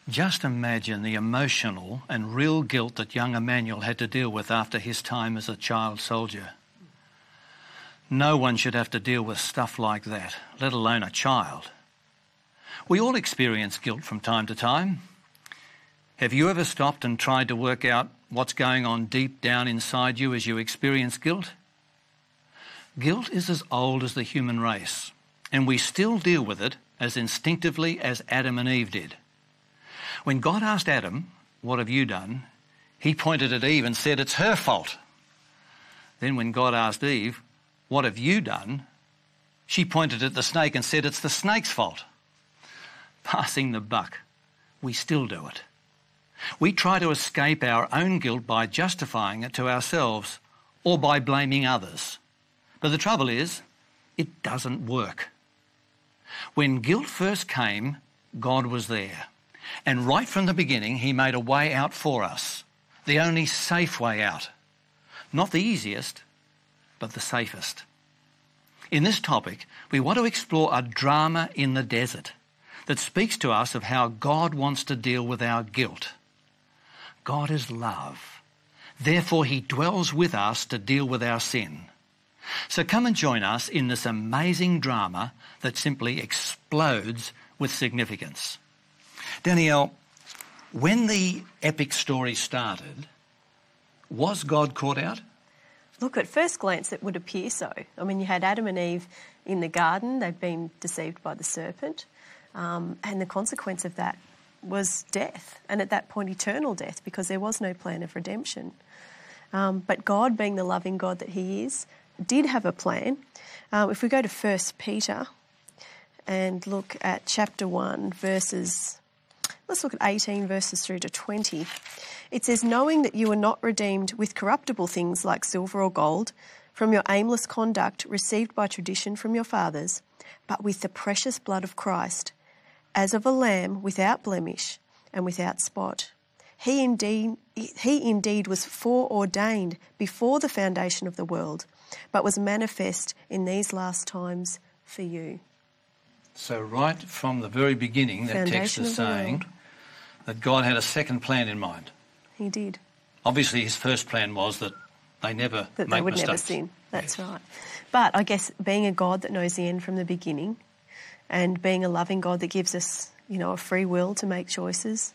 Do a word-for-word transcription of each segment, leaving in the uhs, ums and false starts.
Just imagine the emotional and real guilt that young Emmanuel had to deal with after his time as a child soldier. No one should have to deal with stuff like that, let alone a child. We all experience guilt from time to time. Have you ever stopped and tried to work out what's going on deep down inside you as you experience guilt? Guilt is as old as the human race, and we still deal with it as instinctively as Adam and Eve did. When God asked Adam, "What have you done?" he pointed at Eve and said, "It's her fault." Then when God asked Eve, "What have you done?" she pointed at the snake and said, "It's the snake's fault." Passing the buck, we still do it. We try to escape our own guilt by justifying it to ourselves or by blaming others. But the trouble is, it doesn't work. When guilt first came, God was there. And right from the beginning, he made a way out for us, the only safe way out. Not the easiest, but the safest. In this topic, we want to explore a drama in the desert that speaks to us of how God wants to deal with our guilt. God is love. Therefore, he dwells with us to deal with our sin. So come and join us in this amazing drama that simply explodes with significance. Danielle, when the epic story started, was God caught out? Look, at first glance it would appear so. I mean, you had Adam and Eve in the garden. They'd been deceived by the serpent. Um, and the consequence of that was death. And at that point, eternal death, because there was no plan of redemption. Um, but God, being the loving God that he is, did have a plan. Um, if we go to First Peter and look at chapter one, verses... Let's look at eighteen verses through to twenty. It says, "Knowing that you are not redeemed with corruptible things like silver or gold from your aimless conduct received by tradition from your fathers, but with the precious blood of Christ, as of a lamb without blemish and without spot. He indeed, he indeed was foreordained before the foundation of the world, but was manifest in these last times for you." So right from the very beginning, that text is saying that God had a second plan in mind. He did. Obviously, his first plan was that they never that make they would mistakes. never sin. That's Yes. right. But I guess being a God that knows the end from the beginning, and being a loving God that gives us, you know, a free will to make choices,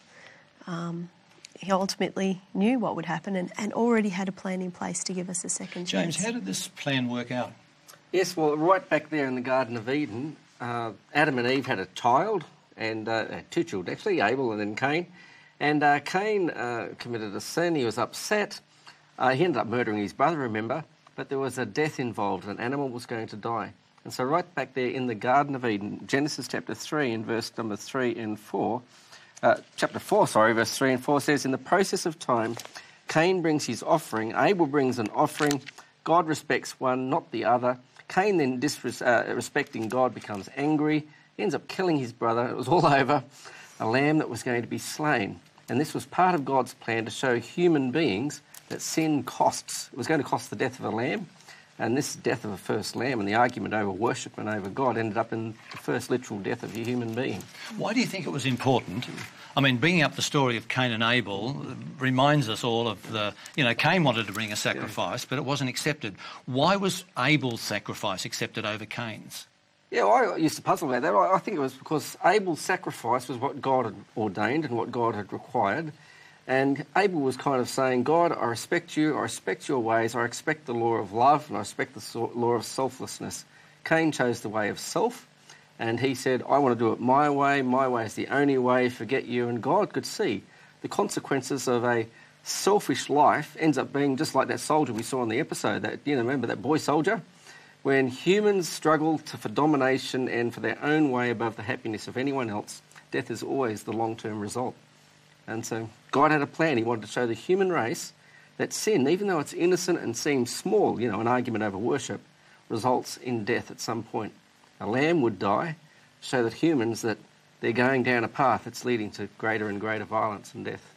um, he ultimately knew what would happen and, and already had a plan in place to give us a second James, chance. how did this plan work out? Yes, well, right back there in the Garden of Eden, uh, Adam and Eve had a child, and uh, two children actually, Abel and then Cain. And uh, Cain uh, committed a sin. He was upset. Uh, he ended up murdering his brother, remember? But there was a death involved. An animal was going to die. And so right back there in the Garden of Eden, Genesis chapter three and verse number three and four, uh, chapter four, sorry, verse three and four says, "In the process of time, Cain brings his offering, Abel brings an offering. God respects one, not the other. Cain then, disrespecting uh, God, becomes angry. He ends up killing his brother. It was all over. A lamb that was going to be slain. And this was part of God's plan to show human beings that sin costs. It was going to cost the death of a lamb. And this death of a first lamb and the argument over worship and over God ended up in the first literal death of a human being. Why do you think it was important? I mean, bringing up the story of Cain and Abel reminds us all of the, you know, Cain wanted to bring a sacrifice, but it wasn't accepted. Why was Abel's sacrifice accepted over Cain's? Yeah, well, I used to puzzle about that. I think it was because Abel's sacrifice was what God had ordained and what God had required. And Abel was kind of saying, God, I respect you, I respect your ways, I respect the law of love, and I respect the law of selflessness. Cain chose the way of self, and he said, I want to do it my way, my way is the only way, forget you. And God could see the consequences of a selfish life ends up being just like that soldier we saw in the episode, that, you know, remember that boy soldier? When humans struggle to, for domination and for their own way above the happiness of anyone else, death is always the long-term result. And so God had a plan. He wanted to show the human race that sin, even though it's innocent and seems small, you know, an argument over worship, results in death at some point. A lamb would die, show that humans that they're going down a path that's leading to greater and greater violence and death.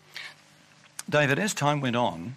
David, as time went on,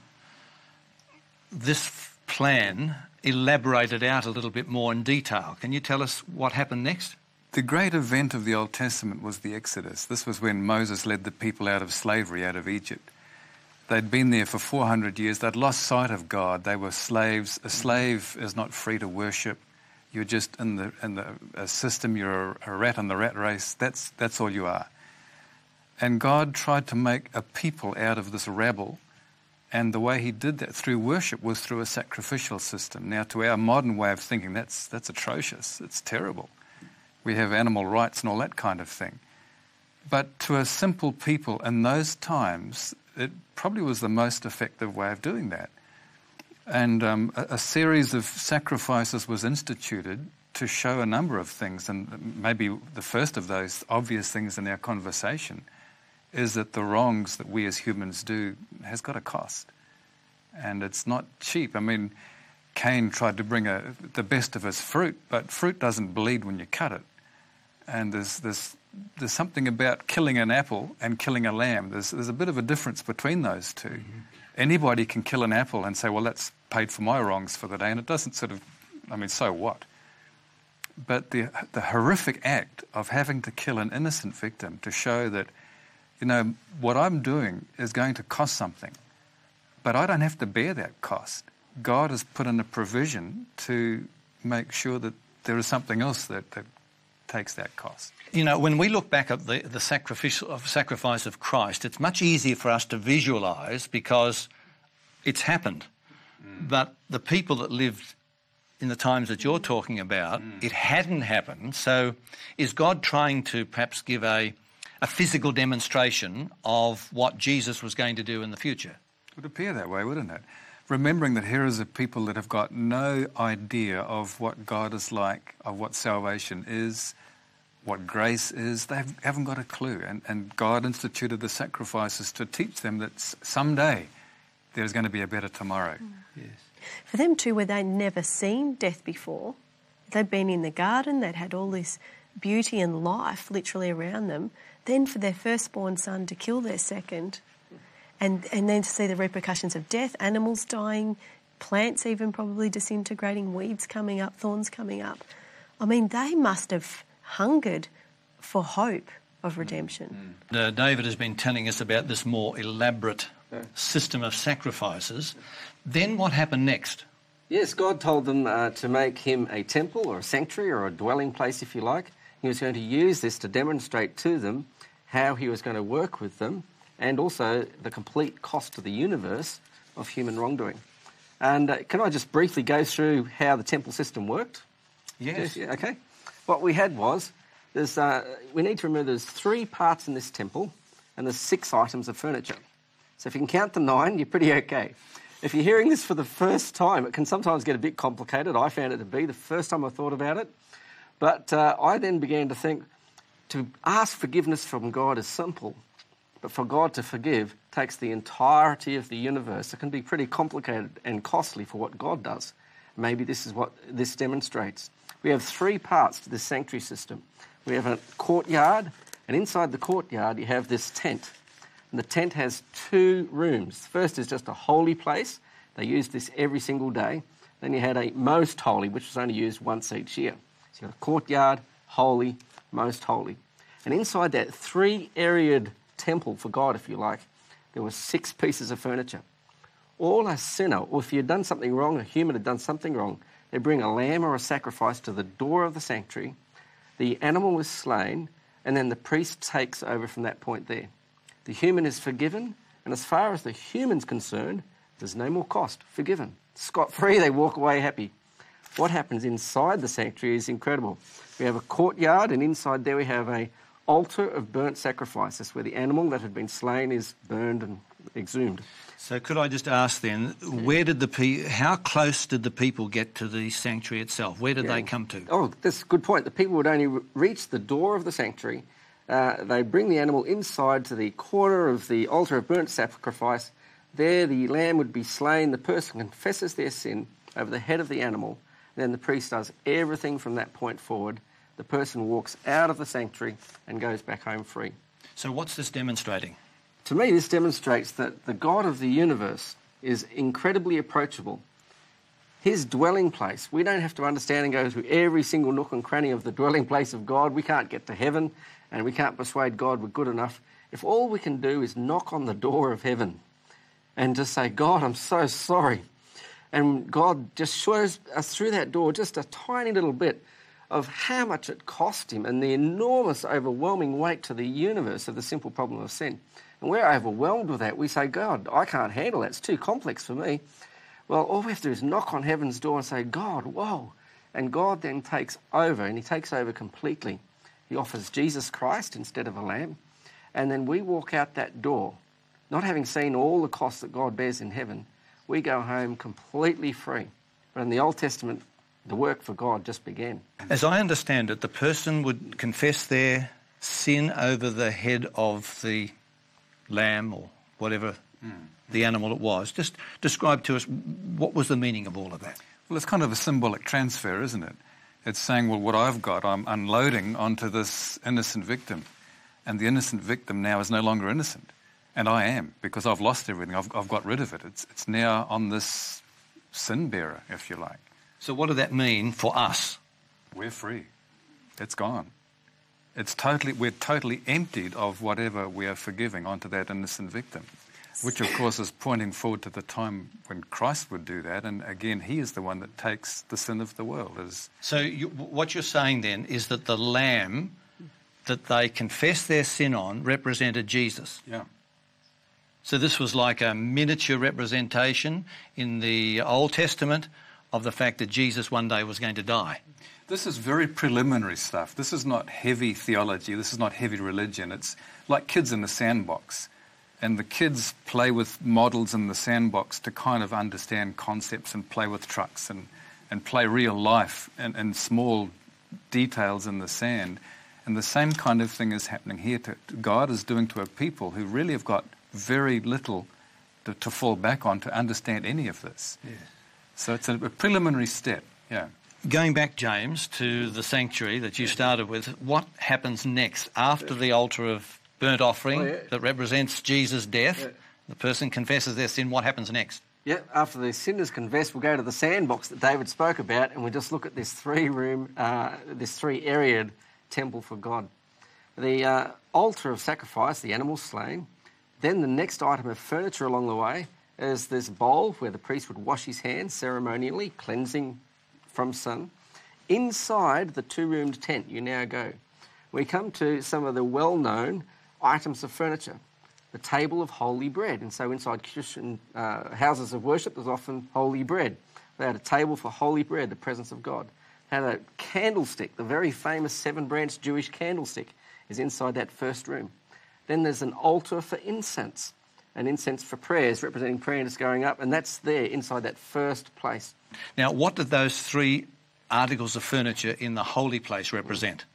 this plan elaborated out a little bit more in detail. Can you tell us what happened next? The great event of the Old Testament was the Exodus. This was when Moses led the people out of slavery, out of Egypt. They'd been there for four hundred years. They'd lost sight of God. They were slaves. A slave is not free to worship. You're just in the in the a system. You're a, a rat in the rat race. That's that's all you are. And God tried to make a people out of this rabble. And the way he did that through worship was through a sacrificial system. Now, to our modern way of thinking, that's that's atrocious. It's terrible. We have animal rights and all that kind of thing. But to a simple people in those times, it probably was the most effective way of doing that. And um, a, a series of sacrifices was instituted to show a number of things. And maybe the first of those obvious things in our conversation is that the wrongs that we as humans do has got a cost. And it's not cheap. I mean, Cain tried to bring a, the best of his fruit, but fruit doesn't bleed when you cut it. And there's there's there's something about killing an apple and killing a lamb. There's there's a bit of a difference between those two. Mm-hmm. Anybody can kill an apple and say, well, that's paid for my wrongs for the day, and it doesn't sort of, I mean, so what? But the the horrific act of having to kill an innocent victim to show that, you know, what I'm doing is going to cost something, but I don't have to bear that cost. God has put in a provision to make sure that there is something else that, that takes that cost. You know, when we look back at the, the sacrificial, sacrifice of Christ, it's much easier for us to visualise because it's happened. Mm. But the people that lived in the times that you're talking about, mm. it hadn't happened. So is God trying to perhaps give a, a physical demonstration of what Jesus was going to do in the future? It would appear that way, wouldn't it? Remembering that here is a people that have got no idea of what God is like, of what salvation is, what grace is. They haven't got a clue. And, and God instituted the sacrifices to teach them that someday there's going to be a better tomorrow. Mm. Yes. For them too, where they'd never seen death before, they'd been in the garden, they'd had all this beauty and life literally around them. Then for their firstborn son to kill their second, And and then to see the repercussions of death, animals dying, plants even probably disintegrating, weeds coming up, thorns coming up. I mean, they must have hungered for hope of redemption. Mm. Uh, David has been telling us about this more elaborate system of sacrifices. Then what happened next? Yes, God told them uh, to make him a temple or a sanctuary or a dwelling place, if you like. He was going to use this to demonstrate to them how he was going to work with them, and also the complete cost to the universe of human wrongdoing. And uh, can I just briefly go through how the temple system worked? Yes. Yeah, okay. What we had was, there's, uh, we need to remember there's three parts in this temple, and there's six items of furniture. So if you can count to nine, you're pretty okay. If you're hearing this for the first time, it can sometimes get a bit complicated. I found it to be the first time I thought about it. But uh, I then began to think, to ask forgiveness from God is simple. But for God to forgive takes the entirety of the universe. It can be pretty complicated and costly for what God does. Maybe this is what this demonstrates. We have three parts to this sanctuary system. We have a courtyard, and inside the courtyard you have this tent. And the tent has two rooms. The first is just a holy place. They used this every single day. Then you had a most holy, which was only used once each year. So you have a courtyard, holy, most holy. And inside that three-areaed temple for God, if you like, there were six pieces of furniture. All a sinner, or if you had done something wrong, a human had done something wrong, they bring a lamb or a sacrifice to the door of the sanctuary. The animal was slain, and then the priest takes over from that point there. The human is forgiven, and as far as the human's concerned, there's no more cost. Forgiven. Scot-free, they walk away happy. What happens inside the sanctuary is incredible. We have a courtyard, and inside there we have a altar of burnt sacrifices, where the animal that had been slain is burned and exhumed. So could I just ask then, where did the pe- how close did the people get to the sanctuary itself? Where did yeah. they come to? Oh, that's a good point. The people would only re- reach the door of the sanctuary. Uh, they'd bring the animal inside to the corner of the altar of burnt sacrifice. There the lamb would be slain. The person confesses their sin over the head of the animal. Then the priest does everything from that point forward. The person walks out of the sanctuary and goes back home free. So what's this demonstrating? To me, this demonstrates that the God of the universe is incredibly approachable. his dwelling place. We don't have to understand and go through every single nook and cranny of the dwelling place of God. We can't get to heaven and we can't persuade God we're good enough. If all we can do is knock on the door of heaven and just say, God, I'm so sorry. And God just shows us through that door just a tiny little bit of how much it cost him and the enormous, overwhelming weight to the universe of the simple problem of sin. And we're overwhelmed with that. We say, God, I can't handle that. It's too complex for me. Well, all we have to do is knock on heaven's door and say, God, whoa. And God then takes over, and he takes over completely. He offers Jesus Christ instead of a lamb. And then we walk out that door, not having seen all the costs that God bears in heaven. We go home completely free. But in the Old Testament, the work for God just began. As I understand it, the person would confess their sin over the head of the lamb or whatever mm. the animal it was. Just describe to us what was the meaning of all of that. Well, it's kind of a symbolic transfer, isn't it? It's saying, well, what I've got, I'm unloading onto this innocent victim. And the innocent victim now is no longer innocent. And I am, because I've lost everything. I've, I've got rid of it. It's, it's now on this sin bearer, if you like. So what did that mean for us? We're free. It's gone. It's totally, we're totally emptied of whatever we are forgiving onto that innocent victim, which of course is pointing forward to the time when Christ would do that. And again, he is the one that takes the sin of the world. As so you, what you're saying then is that the lamb that they confessed their sin on represented Jesus. Yeah. So this was like a miniature representation in the Old Testament of the fact that Jesus one day was going to die. This is very preliminary stuff. This is not heavy theology. This is not heavy religion. It's like kids in the sandbox. And the kids play with models in the sandbox to kind of understand concepts and play with trucks and, and play real life and, and small details in the sand. And the same kind of thing is happening here. To, God is doing to a people who really have got very little to, to fall back on to understand any of this. Yes. So it's a, a preliminary step, yeah. Going back, James, to the sanctuary that you started with, what happens next after the altar of burnt offering oh, yeah. that represents Jesus' death? Yeah. The person confesses their sin. What happens next? Yeah, after the sin is confessed, we'll go to the sandbox that David spoke about, and we'll just look at this three-room, uh, this three-areaed temple for God. The uh, altar of sacrifice, the animal slain. Then the next item of furniture along the way is this bowl where the priest would wash his hands ceremonially, cleansing from sin. Inside the two-roomed tent, you now go. We come to some of the well-known items of furniture. The table of holy bread. And so inside Christian uh, houses of worship, there's often holy bread. They had a table for holy bread, the presence of God. They had a candlestick, the very famous seven-branched Jewish candlestick is inside that first room. Then there's an altar for incense. An incense for prayers, representing prayers going up, and that's there inside that first place. Now, what did those three articles of furniture in the holy place represent?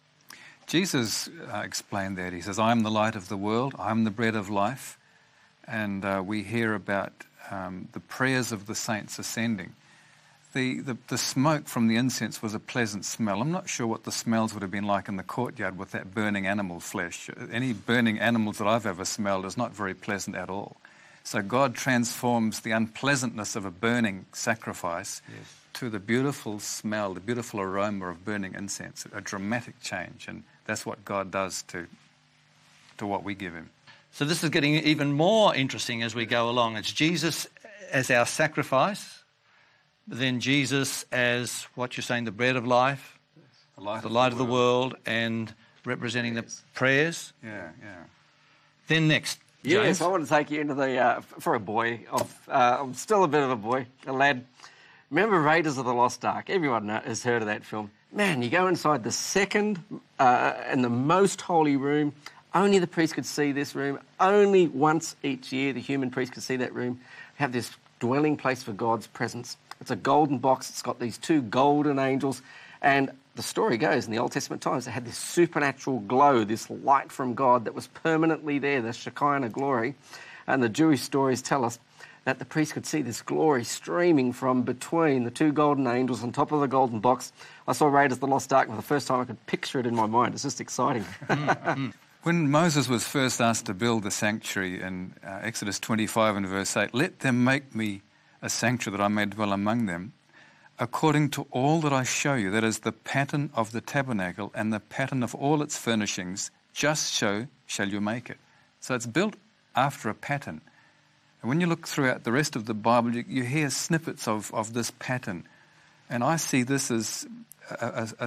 Jesus uh, explained that. He says, I am the light of the world, I am the bread of life. And uh, we hear about um, the prayers of the saints ascending. The, the, the smoke from the incense was a pleasant smell. I'm not sure what the smells would have been like in the courtyard with that burning animal flesh. Any burning animals that I've ever smelled is not very pleasant at all. So God transforms the unpleasantness of a burning sacrifice yes. to the beautiful smell, the beautiful aroma of burning incense, a dramatic change. And that's what God does to, to what we give him. So this is getting even more interesting as we go along. It's Jesus as our sacrifice. Then Jesus as, what you're saying, the bread of life, the light, the, of, light the of the world, and representing yes. the prayers. Yeah, yeah. Then next, Yes, James. I want to take you into the, uh, for a boy, of, uh, I'm still a bit of a boy, a lad. Remember Raiders of the Lost Ark? Everyone has heard of that film. Man, you go inside the second uh, and the most holy room. Only the priest could see this room. Only once each year the human priest could see that room. Have this dwelling place for God's presence. It's a golden box. It's got these two golden angels. And the story goes, in the Old Testament times, they had this supernatural glow, this light from God that was permanently there, the Shekinah glory. And the Jewish stories tell us that the priest could see this glory streaming from between the two golden angels on top of the golden box. I saw Raiders of the Lost Ark for the first time. I could picture it in my mind. It's just exciting. mm-hmm. When Moses was first asked to build the sanctuary in uh, Exodus twenty-five and verse eight, let them make me a sanctuary that I may dwell among them. according to all that I show you, that is the pattern of the tabernacle and the pattern of all its furnishings, just so shall you make it. So it's built after a pattern. And when you look throughout the rest of the Bible, you, you hear snippets of, of this pattern. And I see this as a, a,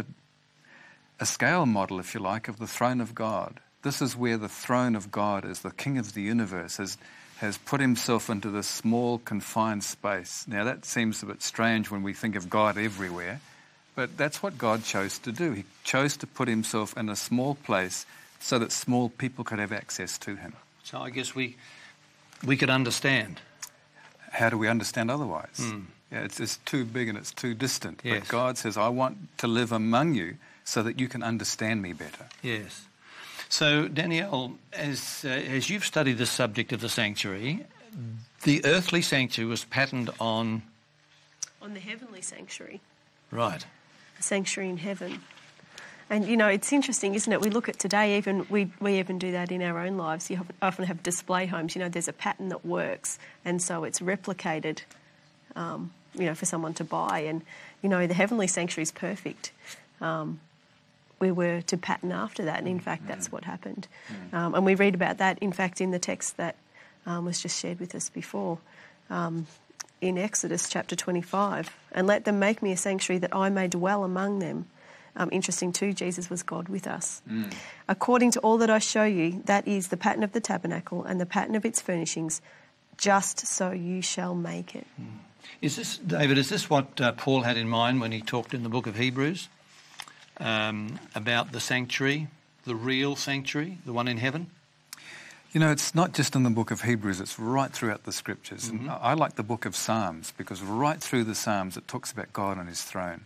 a scale model, if you like, of the throne of God. This is where the throne of God is, the King of the universe, has, has put himself into this small, confined space. Now, that seems a bit strange when we think of God everywhere, but that's what God chose to do. He chose to put himself in a small place so that small people could have access to him. So I guess we we could understand. How do we understand otherwise? Mm. Yeah, it's, it's too big and it's too distant. Yes. But God says, I want to live among you so that you can understand me better. Yes. So, Danielle, as, uh, as you've studied the subject of the sanctuary, the earthly sanctuary was patterned on... On the heavenly sanctuary. Right. The sanctuary in heaven. And, you know, it's interesting, isn't it? We look at today, even we, we even do that in our own lives. You have, often have display homes. You know, there's a pattern that works, and so it's replicated, um, you know, for someone to buy. And, you know, the heavenly sanctuary is perfect. Um, we were to pattern after that, and in fact, that's what happened. Um, and we read about that, in fact, in the text that um, was just shared with us before, um, in Exodus chapter twenty-five. And let them make me a sanctuary that I may dwell among them. Um, interesting too, Jesus was God with us. Mm. According to all that I show you, that is the pattern of the tabernacle and the pattern of its furnishings, just so you shall make it. Mm. Is this, David, is this what uh, Paul had in mind when he talked in the book of Hebrews um, about the sanctuary, the real sanctuary, the one in heaven? You know, it's not just in the book of Hebrews, it's right throughout the scriptures. Mm-hmm. And I like the book of Psalms because right through the Psalms it talks about God on his throne.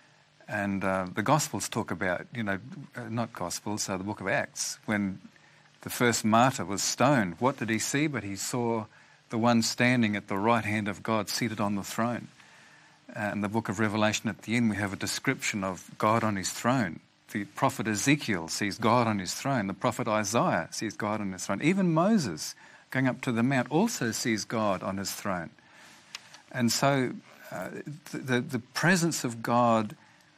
And uh, the Gospels talk about, you know, uh, not Gospels, uh, the book of Acts, when the first martyr was stoned. What did he see? But he saw the one standing at the right hand of God, seated on the throne. Uh, in the book of Revelation at the end, we have a description of God on his throne. The prophet Ezekiel sees God on his throne. The prophet Isaiah sees God on his throne. Even Moses, going up to the mount, also sees God on his throne. And so uh, the, the presence of God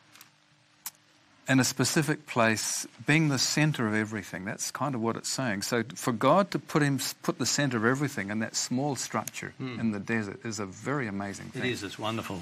in a specific place, being the centre of everything. That's kind of what it's saying. So for God to put him, put the centre of everything in that small structure mm. in the desert is a very amazing thing. It is, it's wonderful.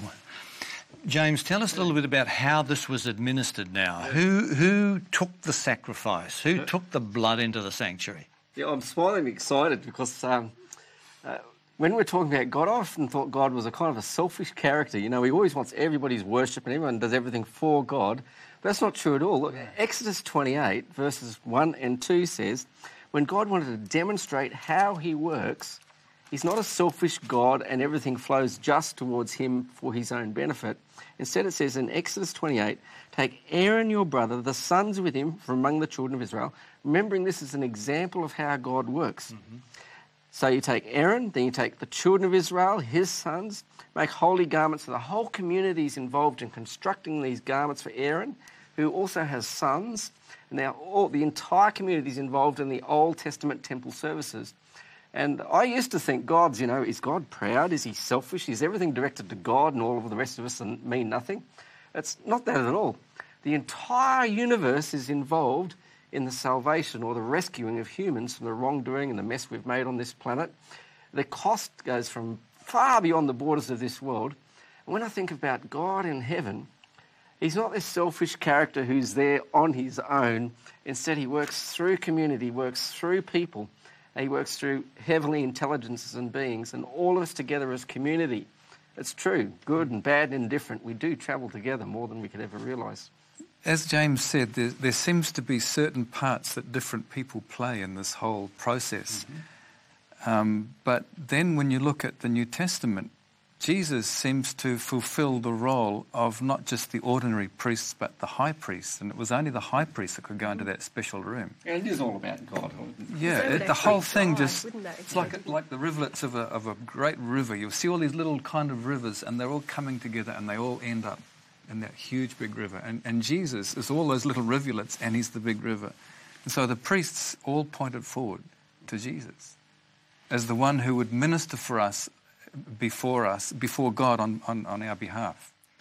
James, tell us a little bit about how this was administered now. Who who took the sacrifice? Who took the blood into the sanctuary? Yeah, I'm smiling excited because um, uh, when we're talking about God, I often thought God was a kind of a selfish character. You know, he always wants everybody's worship and everyone does everything for God. But that's not true at all. Look, Exodus twenty-eight, verses one and two says, when God wanted to demonstrate how he works, he's not a selfish God and everything flows just towards him for his own benefit. Instead, it says in Exodus twenty-eight, take Aaron your brother, the sons with him from among the children of Israel, remembering this is an example of how God works. Mm-hmm. So you take Aaron, then you take the children of Israel, his sons, make holy garments. So the whole community is involved in constructing these garments for Aaron, who also has sons. And now all, the entire community is involved in the Old Testament temple services. And I used to think God's, you know, is God proud? Is he selfish? Is everything directed to God and all of the rest of us and mean nothing? It's not that at all. The entire universe is involved in the salvation or the rescuing of humans from the wrongdoing and the mess we've made on this planet. The cost goes from far beyond the borders of this world. And when I think about God in heaven, he's not this selfish character who's there on his own. Instead, he works through community, works through people. He works through heavenly intelligences and beings, and all of us together as community. It's true, good and bad and indifferent. We do travel together more than we could ever realise. As James said, there, there seems to be certain parts that different people play in this whole process. Mm-hmm. Um, but then when you look at the New Testament, Jesus seems to fulfill the role of not just the ordinary priests, but the high priest. And it was only the high priest that could go into that special room. And it is all about God. Yeah, it, the whole thing just, it's like like the rivulets of a, of a great river. You'll see all these little kind of rivers, and they're all coming together, and they all end up in that huge big river. And, and Jesus is all those little rivulets, and he's the big river. And so the priests all pointed forward to Jesus as the one who would minister for us before us, before God on, on, on our behalf.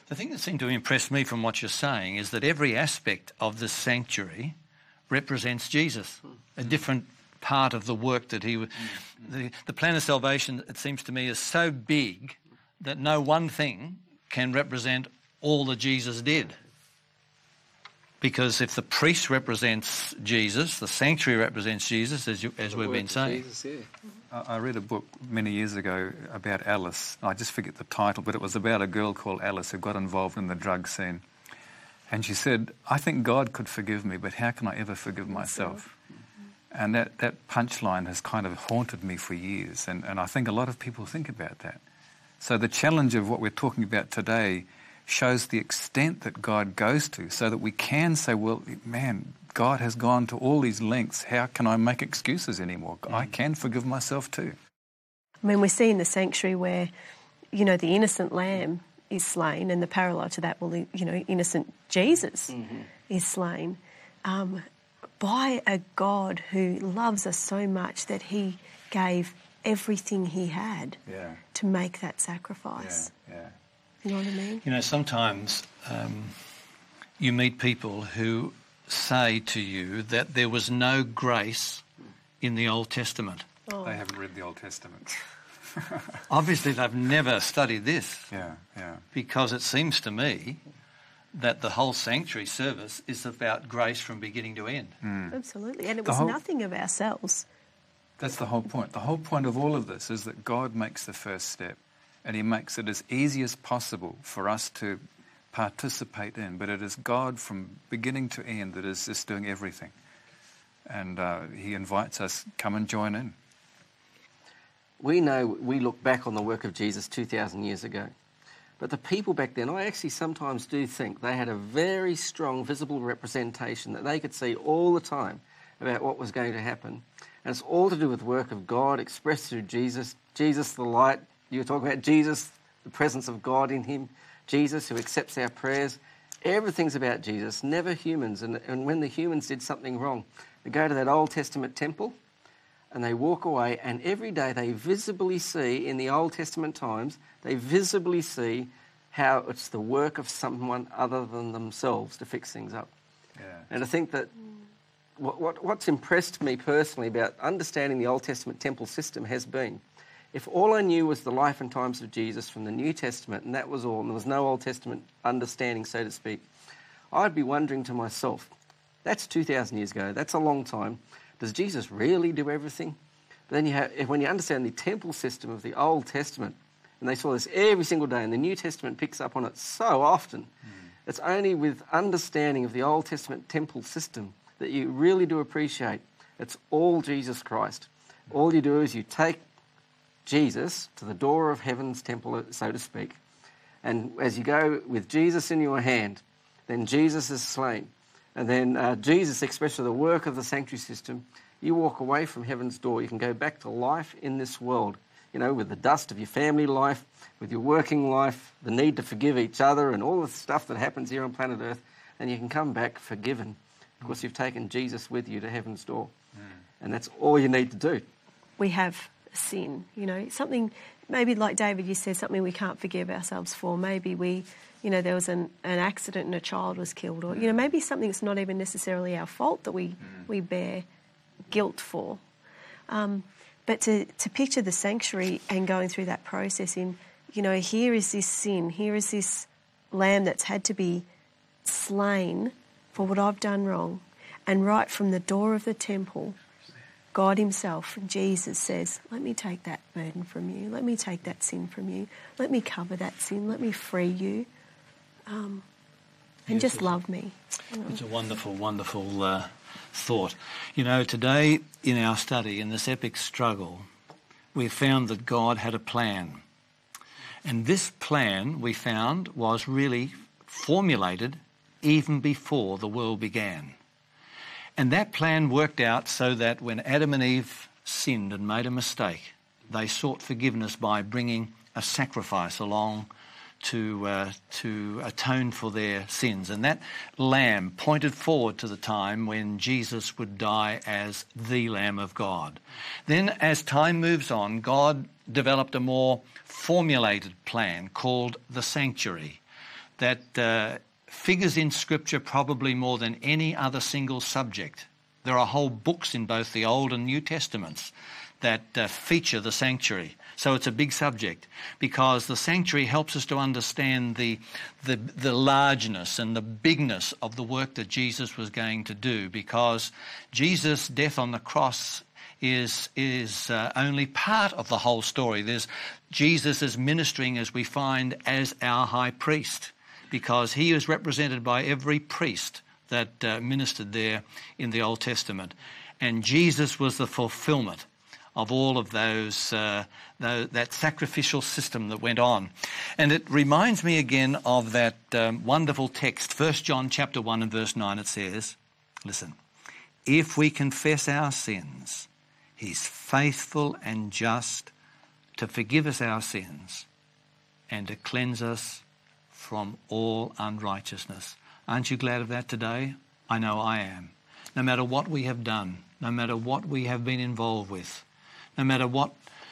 The thing that seemed to impress me from what you're saying is that every aspect of the sanctuary represents Jesus, a different part of the work that he... The, the plan of salvation, it seems to me, is so big that no one thing can represent all that Jesus did. Because if the priest represents Jesus, the sanctuary represents Jesus, as, you, as we've been saying. Jesus, yeah. I read a book many years ago about Alice. I just forget the title, but it was about a girl called Alice who got involved in the drug scene. And she said, I think God could forgive me, but how can I ever forgive myself? And that, that punchline has kind of haunted me for years. And, and I think a lot of people think about that. So the challenge of what we're talking about today shows the extent that God goes to so that we can say, well, man, God has gone to all these lengths. How can I make excuses anymore? Mm. I can forgive myself too. I mean, we see in the sanctuary where, you know, the innocent lamb is slain, and the parallel to that, well, the, you know, innocent Jesus mm-hmm. is slain um, by a God who loves us so much that he gave everything he had yeah. to make that sacrifice. Yeah, yeah. You know what I mean? You know, sometimes um, you meet people who say to you that there was no grace in the Old Testament. Oh. They haven't read the Old Testament. Obviously, they've never studied this. Yeah, yeah. Because it seems to me that the whole sanctuary service is about grace from beginning to end. Mm. Absolutely. And it The was whole- nothing of ourselves. That's the whole point. The whole point of all of this is that God makes the first step, and he makes it as easy as possible for us to participate in. But it is God from beginning to end that is just doing everything. And uh, he invites us, come and join in. We know, we look back on the work of Jesus two thousand years ago. But the people back then, I actually sometimes do think they had a very strong visible representation that they could see all the time about what was going to happen. And it's all to do with the work of God expressed through Jesus. Jesus the light. You were talking about Jesus, the presence of God in him. Jesus who accepts our prayers. Everything's about Jesus, never humans. And, and when the humans did something wrong, they go to that Old Testament temple and they walk away, and every day they visibly see, in the Old Testament times, they visibly see how it's the work of someone other than themselves to fix things up. Yeah. And I think that what, what, what's impressed me personally about understanding the Old Testament temple system has been, if all I knew was the life and times of Jesus from the New Testament, and that was all, and there was no Old Testament understanding, so to speak, I'd be wondering to myself, that's two thousand years ago, that's a long time. Does Jesus really do everything? But then you have, when you understand the temple system of the Old Testament, and they saw this every single day, and the New Testament picks up on it so often, mm. it's only with understanding of the Old Testament temple system that you really do appreciate it's all Jesus Christ. All you do is you take Jesus to the door of heaven's temple, so to speak, and as you go with Jesus in your hand, then Jesus is slain. And then uh, Jesus, especially the work of the sanctuary system, you walk away from heaven's door. You can go back to life in this world, you know, with the dust of your family life, with your working life, the need to forgive each other and all the stuff that happens here on planet Earth, and you can come back forgiven because you've taken Jesus with you to heaven's door. Mm. And that's all you need to do. We have sin, you know, something, maybe like David, you said, something we can't forgive ourselves for. Maybe we... You know, there was an, an accident and a child was killed, or, you know, maybe something that's not even necessarily our fault that we, mm. we bear guilt for. Um, but to, to picture the sanctuary and going through that process in, you know, here is this sin, here is this lamb that's had to be slain for what I've done wrong. And right from the door of the temple, God himself, Jesus says, let me take that burden from you. Let me take that sin from you. Let me cover that sin. Let me free you. Um, and yes, just love me. You know. It's a wonderful, wonderful uh, thought. You know, today in our study, in this epic struggle, we found that God had a plan. And this plan, we found, was really formulated even before the world began. And that plan worked out so that when Adam and Eve sinned and made a mistake, they sought forgiveness by bringing a sacrifice along to uh, to atone for their sins. And that lamb pointed forward to the time when Jesus would die as the Lamb of God. Then as time moves on, God developed a more formulated plan called the sanctuary. that uh, figures in Scripture probably more than any other single subject. There are whole books in both the Old and New Testaments that uh, feature the sanctuary. So it's a big subject because the sanctuary helps us to understand the, the, the largeness and the bigness of the work that Jesus was going to do, because Jesus' death on the cross is, is uh, only part of the whole story. There's Jesus is ministering, as we find, as our high priest, because he is represented by every priest that uh, ministered there in the Old Testament. And Jesus was the fulfillment of all of those, uh, those, that sacrificial system that went on. And it reminds me again of that um, wonderful text, First John chapter one and verse nine. It says, listen, if we confess our sins, he's faithful and just to forgive us our sins and to cleanse us from all unrighteousness. Aren't you glad of that today? I know I am. No matter what we have done, no matter what we have been involved with, no matter what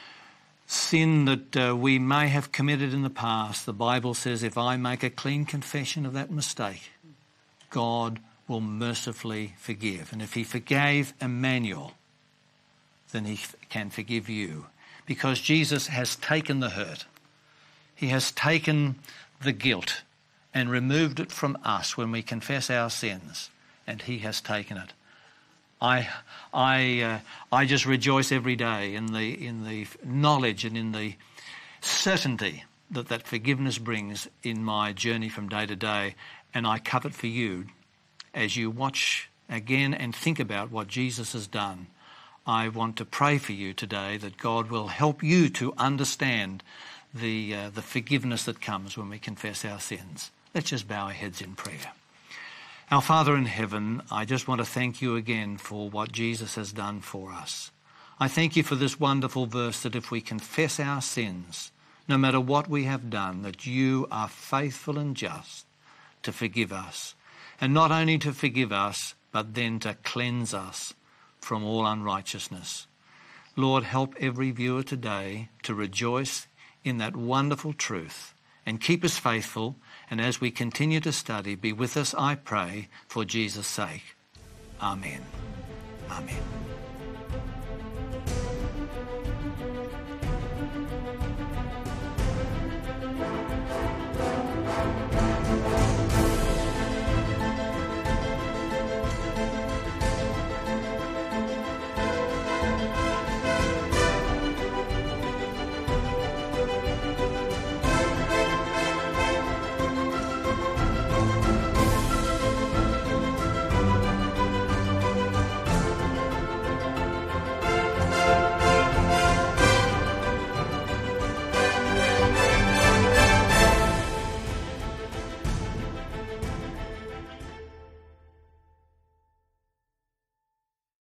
sin that uh, we may have committed in the past, the Bible says if I make a clean confession of that mistake, God will mercifully forgive. And if he forgave Emmanuel, then he f- can forgive you, because Jesus has taken the hurt. He has taken the guilt and removed it from us when we confess our sins, and he has taken it. I, I, uh, I just rejoice every day in the in the knowledge and in the certainty that that forgiveness brings in my journey from day to day, and I covet for you as you watch again and think about what Jesus has done. I want to pray for you today that God will help you to understand the uh, the forgiveness that comes when we confess our sins. Let's just bow our heads in prayer. Our Father in heaven, I just want to thank you again for what Jesus has done for us. I thank you for this wonderful verse that if we confess our sins, no matter what we have done, that you are faithful and just to forgive us. And not only to forgive us, but then to cleanse us from all unrighteousness. Lord, help every viewer today to rejoice in that wonderful truth and keep us faithful. And as we continue to study, be with us, I pray, for Jesus' sake. Amen. Amen.